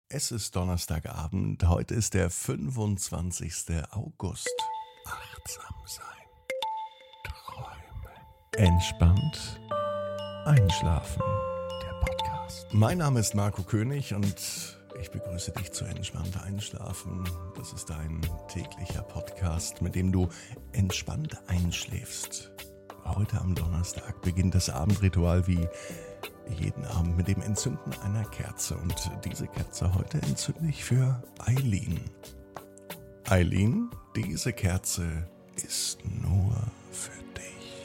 Es ist Donnerstagabend, heute ist der 25. August. Achtsam sein, träumen, entspannt einschlafen. Der Podcast. Mein Name ist Marco König und ich begrüße dich zu Entspannt Einschlafen. Das ist ein täglicher Podcast, mit dem du entspannt einschläfst. Heute am Donnerstag beginnt das Abendritual wie jeden Abend mit dem Entzünden einer Kerze. Und diese Kerze heute entzünde ich für Eileen. Eileen, diese Kerze ist nur für dich.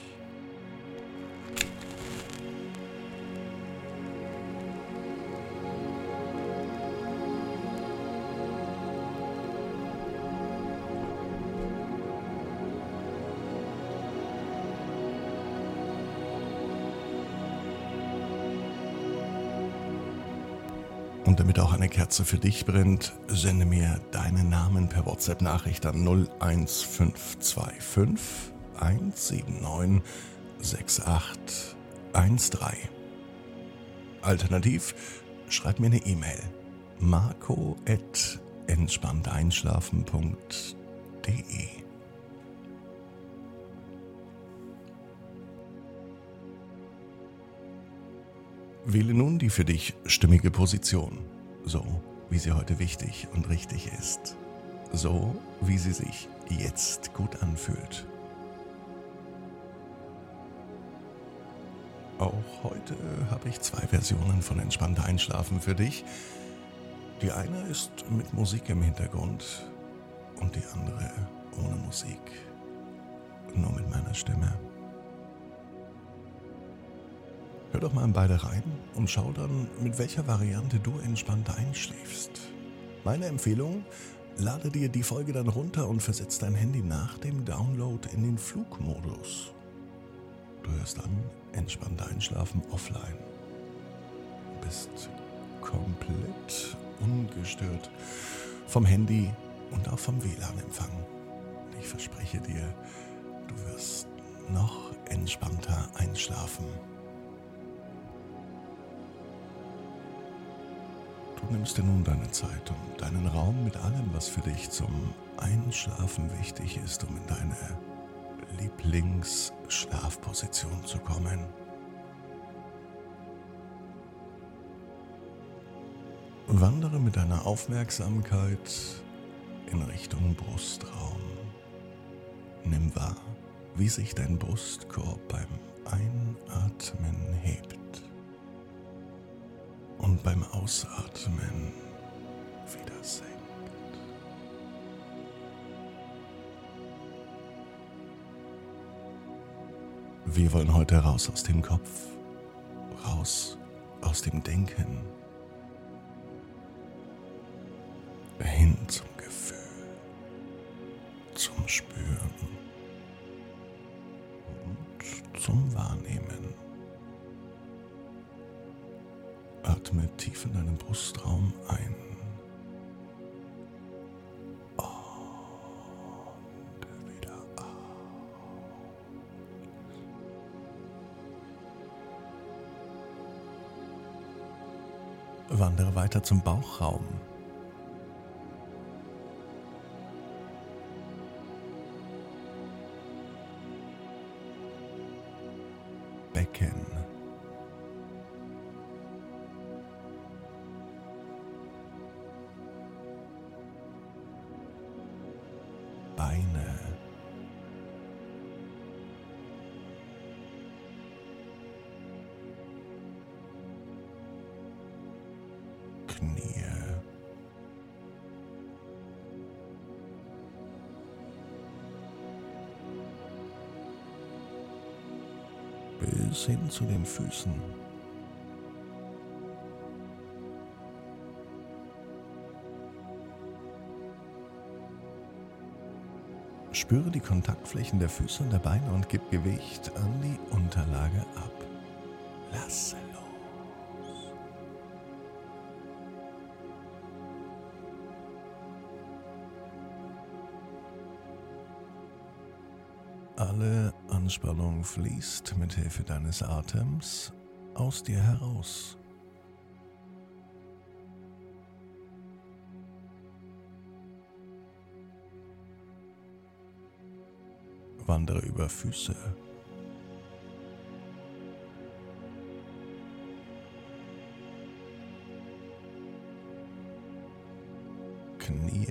Und damit auch eine Kerze für dich brennt, sende mir deinen Namen per WhatsApp-Nachricht an 01525 179 6813. Alternativ schreib mir eine E-Mail marco@entspannteinschlafen.de. Wähle nun die für dich stimmige Position, so wie sie heute wichtig und richtig ist, so wie sie sich jetzt gut anfühlt. Auch heute habe ich 2 Versionen von Entspannt Einschlafen für dich. Die eine ist mit Musik im Hintergrund und die andere ohne Musik, nur mit meiner Stimme. Hör doch mal in beide rein und schau dann, mit welcher Variante du entspannt einschläfst. Meine Empfehlung, lade dir die Folge dann runter und versetz dein Handy nach dem Download in den Flugmodus. Du hörst dann entspannt einschlafen offline. Du bist komplett ungestört vom Handy und auch vom WLAN-Empfang. Ich verspreche dir, du wirst noch entspannter einschlafen. Du nimmst dir nun deine Zeit und deinen Raum mit allem, was für dich zum Einschlafen wichtig ist, um in deine Lieblingsschlafposition zu kommen. Wandere mit deiner Aufmerksamkeit in Richtung Brustraum. Nimm wahr, wie sich dein Brustkorb beim Einatmen hebt und beim Ausatmen wieder senkt. Wir wollen heute raus aus dem Kopf, raus aus dem Denken, hin zum Gefühl, zum Spüren und zum Wahrnehmen. Atme tief in deinen Brustraum ein und wieder aus. Wandere weiter zum Bauchraum. Becken. Beine. Knie. Bis hin zu den Füßen. Spüre die Kontaktflächen der Füße und der Beine und gib Gewicht an die Unterlage ab. Lasse los. Alle Anspannung fließt mit Hilfe deines Atems aus dir heraus. Wandere über Füße, Knie,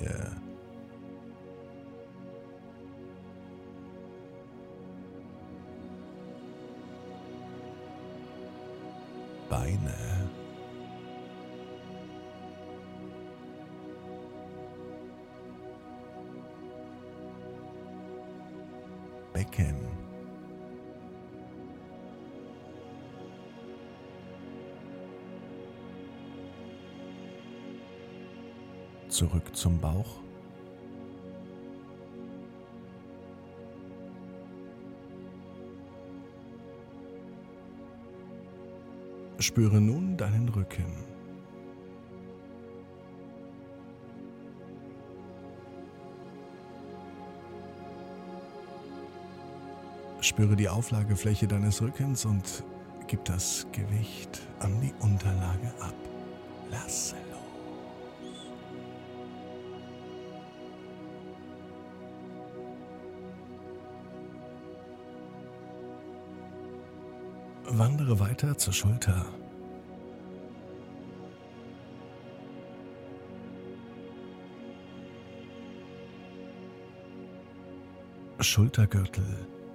Beine, Becken, zurück zum Bauch, spüre nun deinen Rücken. Spüre die Auflagefläche deines Rückens und gib das Gewicht an die Unterlage ab. Lasse los. Wandere weiter zur Schulter. Schultergürtel.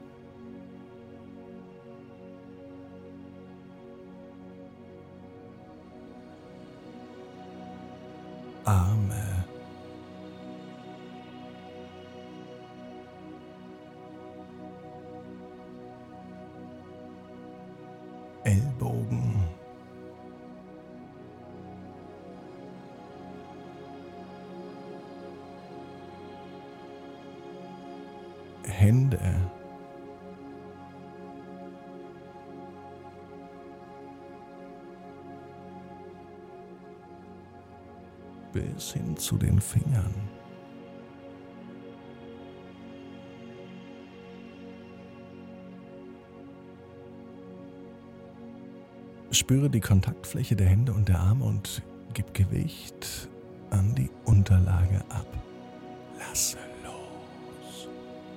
Arme. Ellbogen. Hände. Bis hin zu den Fingern. Spüre die Kontaktfläche der Hände und der Arme und gib Gewicht an die Unterlage ab. Lasse los.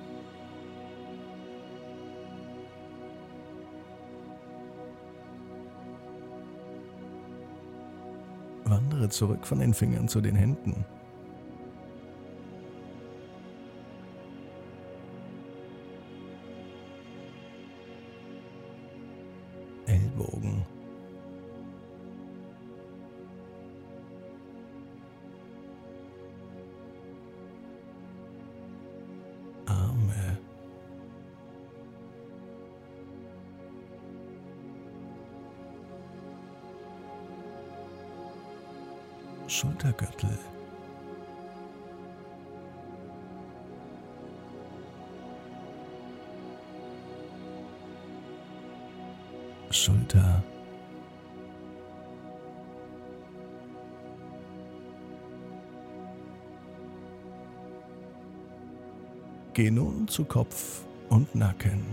Wandere zurück von den Fingern zu den Händen. Ellbogen. Arme. Schultergürtel. Schulter. Geh nun zu Kopf und Nacken.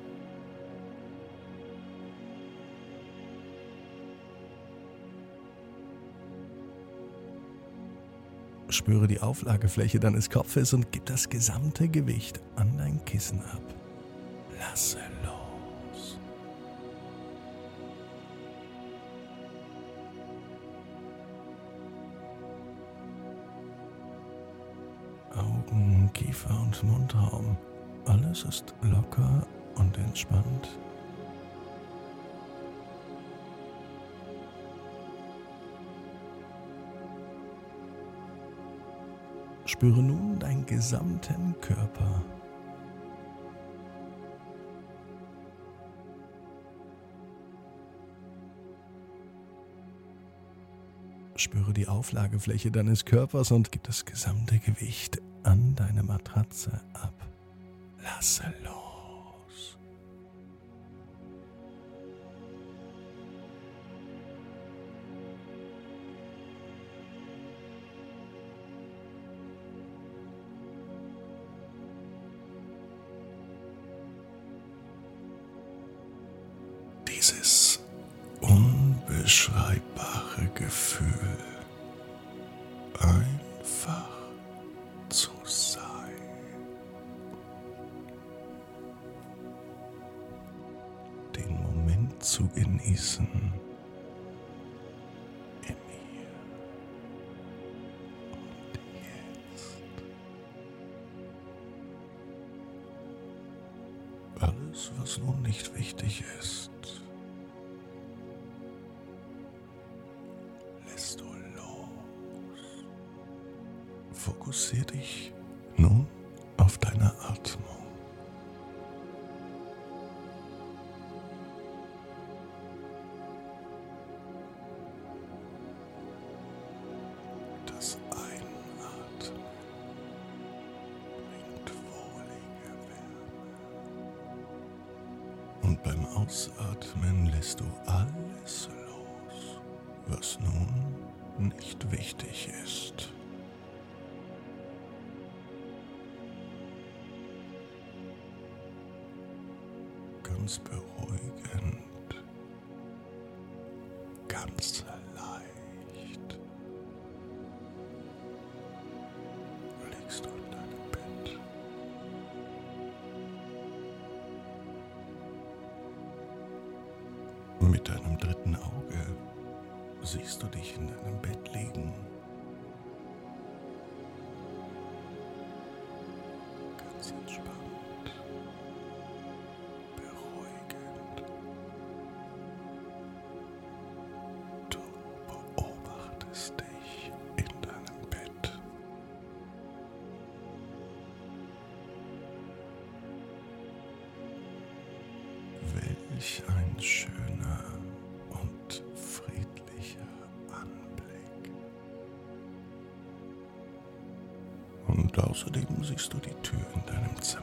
Spüre die Auflagefläche deines Kopfes und gib das gesamte Gewicht an dein Kissen ab. Lasse los. Augen, Kiefer und Mundraum. Alles ist locker und entspannt. Spüre nun deinen gesamten Körper. Spüre die Auflagefläche deines Körpers und gib das gesamte Gewicht an deine Matratze ab. Lasse los. Dieses unbeschreibbare Gefühl, einfach zu sein. zu genießen. Im Hier und Jetzt. Alles, was nun nicht wichtig ist, lässt du los. Fokussier dich nun auf deine Atmung. Das Einatmen bringt wohlige Wärme. Und beim Ausatmen lässt du alles los, was nun nicht wichtig ist. Ganz beruhigend, ganz leicht liegst du in deinem Bett. Mit deinem dritten Auge siehst du dich in deinem Bett liegen. Ganz entspannt, beruhigend. Du beobachtest dich in deinem Bett. Welch ein schöner und friedlicher Anblick. Und außerdem siehst du die Tür in deinem Zimmer.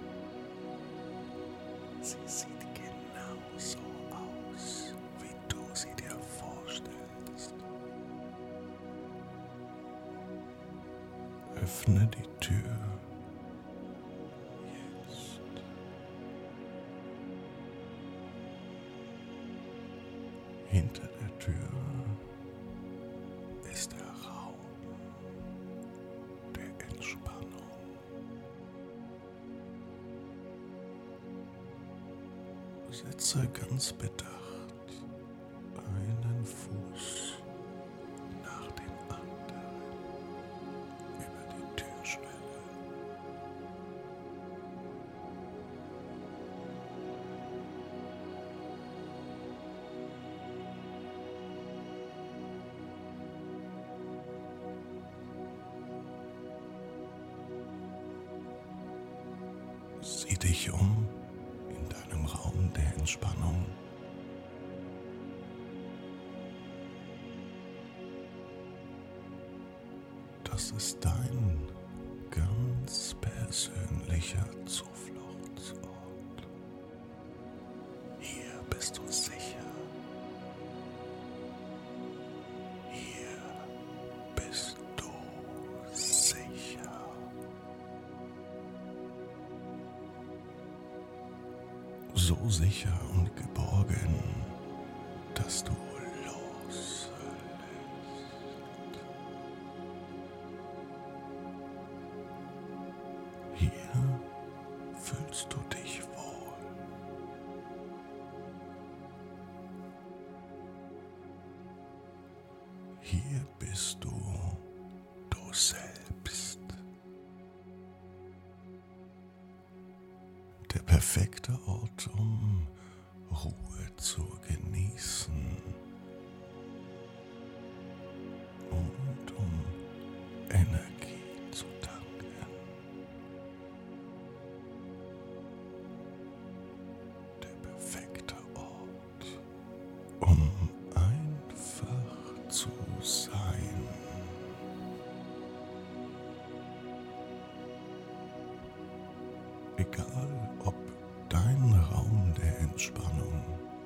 Sie sieht genauso aus, wie du sie dir vorstellst. Öffne die Tür jetzt. Hinter der Tür ist der Raum der Entspannung. Setze ganz bedacht einen Fuß nach dem anderen über die Türschwelle. Sieh dich um in deinem Raum der Entspannung. Das ist dein ganz persönlicher Zufluchtsort. Hier bist du sicher. Hier bist du sicher. So sicher und geborgen, dass du loslässt. Hier fühlst du dich wohl. Hier bist du selbst. Der perfekte Ort, um Ruhe zu genießen und um Energie zu tanken. Der perfekte Ort, um einfach zu sein. Egal, ob dein Raum der Entspannung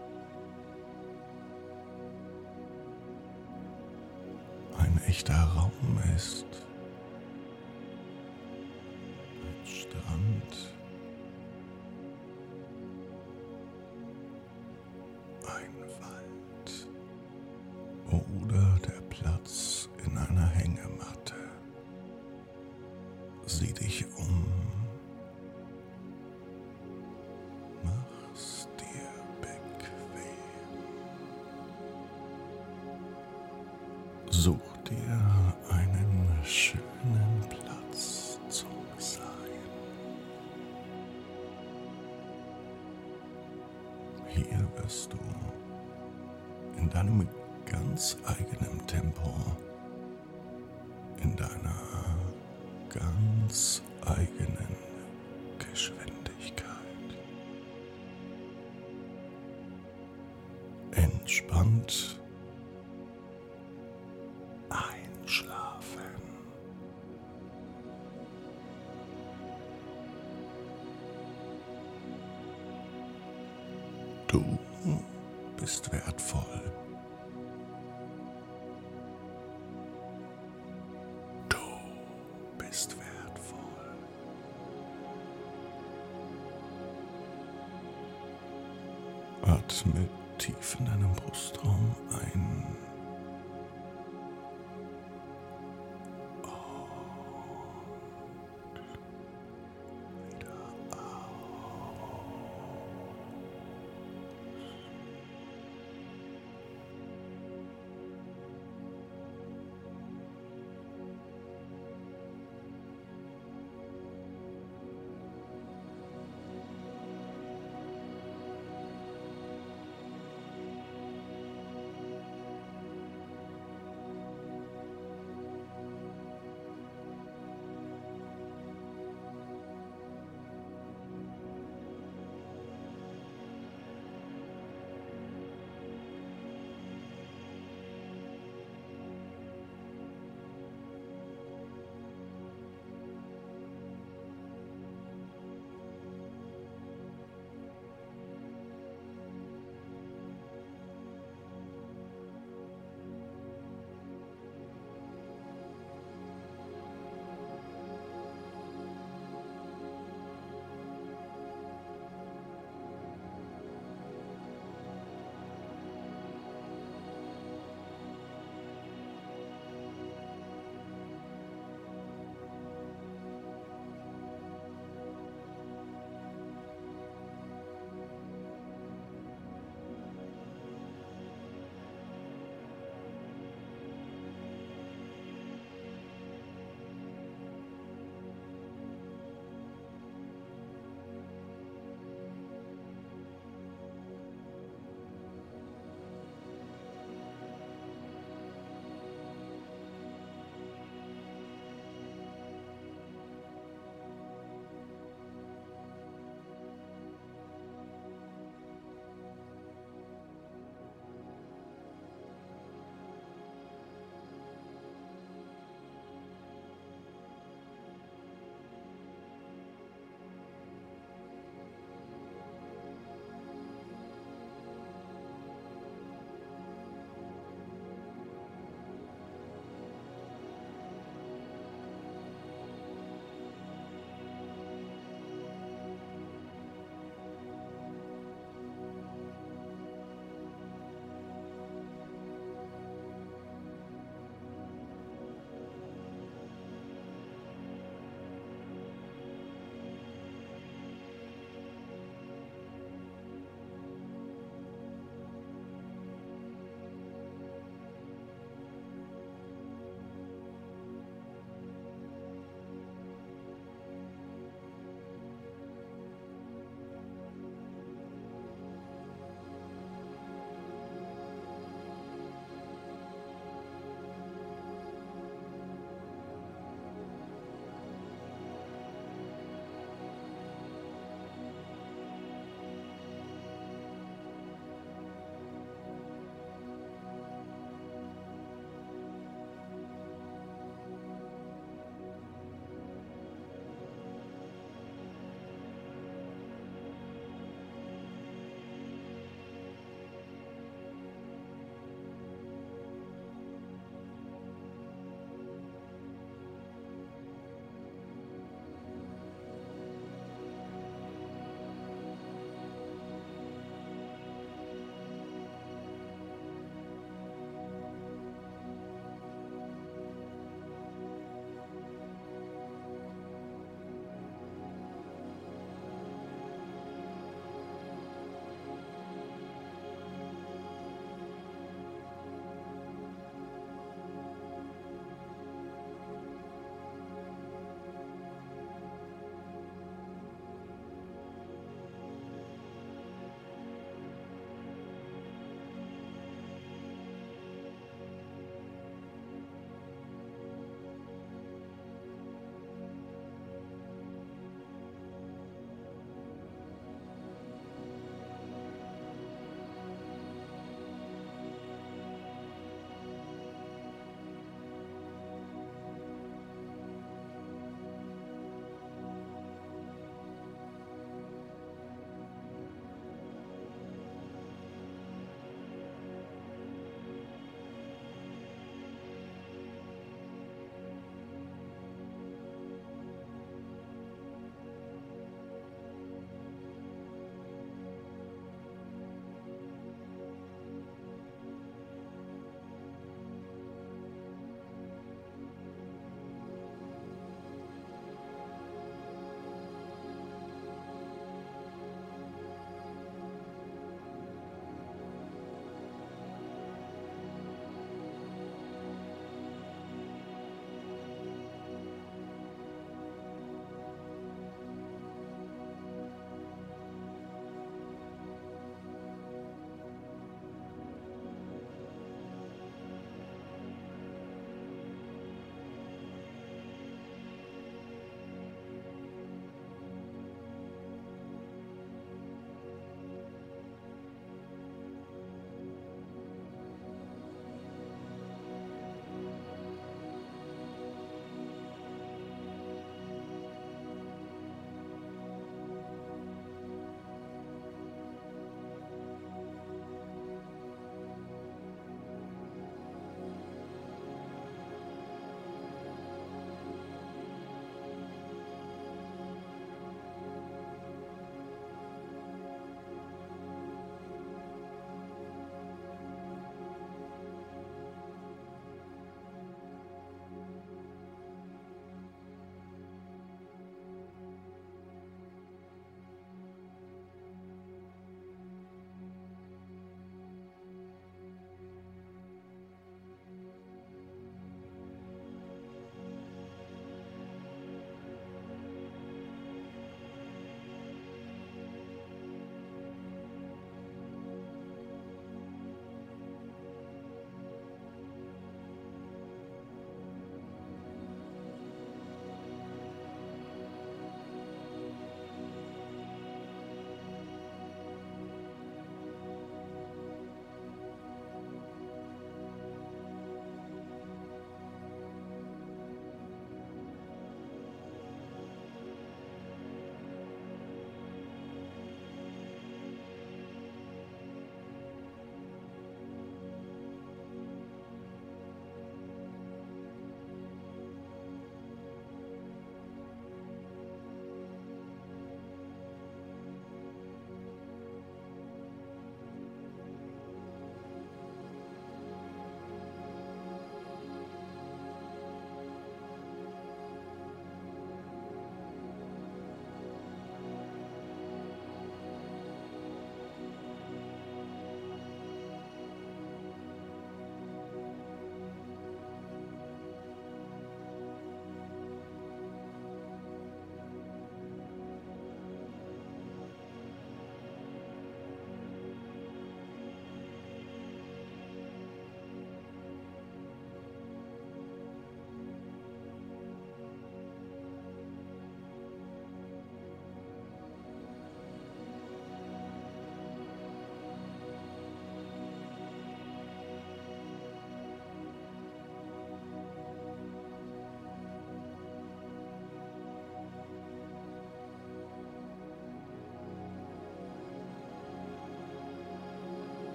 ein echter Raum ist, ein Strand, ein Wald oder der Platz in einer Hängematte. Sieh dich um. Mach's dir bequem. Such dir einen schönen Platz zum Sein. Hier wirst du in deinem ganz eigenen Tempo, in deiner ganz eigenen Geschwindigkeit entspannt einschlafen. Du bist wertvoll. Du bist wertvoll. Atme tief in deinem Brustraum ein